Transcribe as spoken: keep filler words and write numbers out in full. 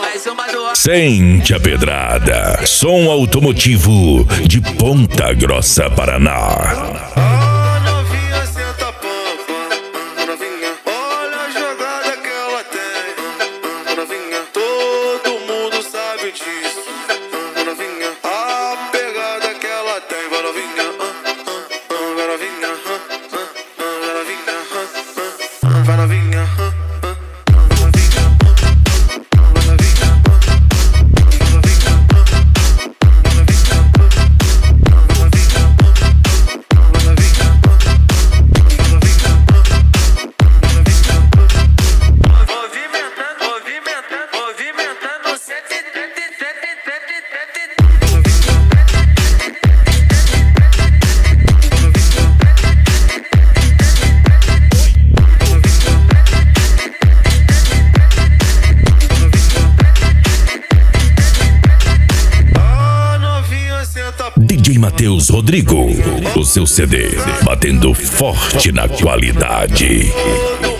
Mais uma do... Sente a pedrada. Som automotivo de Ponta Grossa, Paraná. A novinha senta pampa, novinha, olha a jogada que ela tem, novinha, todo mundo sabe disso, novinha, a pegada que ela tem, vai novinha, vai novinha, vai novinha, vai novinha. D J Matheus Rodrigo, o seu C D, batendo forte na qualidade.